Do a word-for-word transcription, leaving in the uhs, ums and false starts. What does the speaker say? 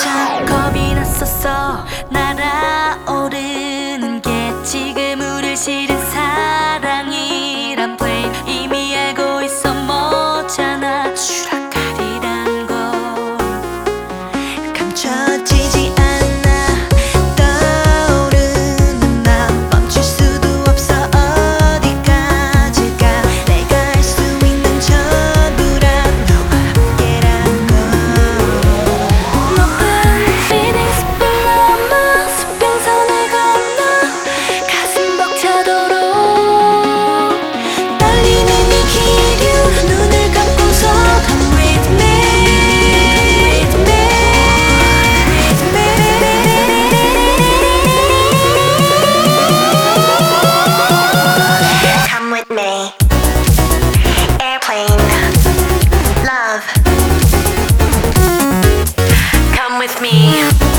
참 겁이 났었어. 날아오르는 게 지금 우릴 실은 사랑이란 플레임 이미 알고 있어. 뭐잖아 추락하리란 걸 감춰지지 않아. 떠오르는 나 멈출 수도 없어. 어디까지 가. 내가 할 수 있는 전부란 너와 함께란 걸. 높은 feelings 불러마 수평선을 건너 가슴 벅차도록 떨리는 이 기류 눈을 감고서 Come with me, with me, with me. Come with me. Airplane, love. Come with me.